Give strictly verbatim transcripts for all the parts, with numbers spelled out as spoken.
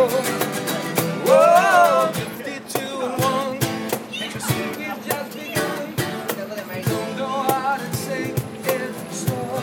Whoa, fifty-two and one. The secret just begun. Don't know how to say it slow.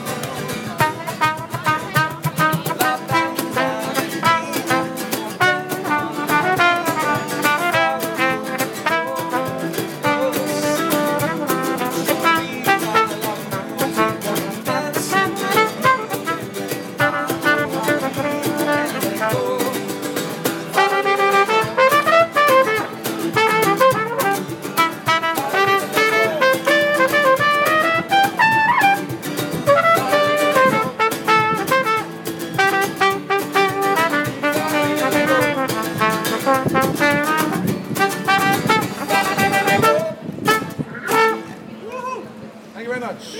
Thank you very much.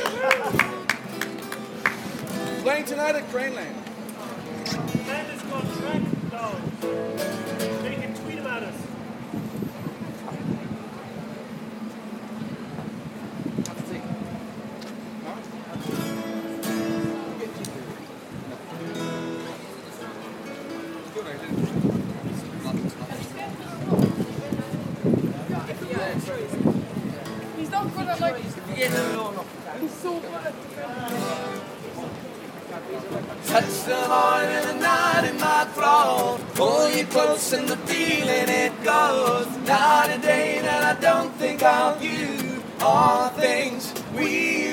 Playing tonight at Crane Lane. Amanda's got track though. They can tweet about us. He's not good at like. He's so good at. Touch the Lord in the night in my throne. Pull you close and the feeling it goes. Not a day that I don't think of you. All things we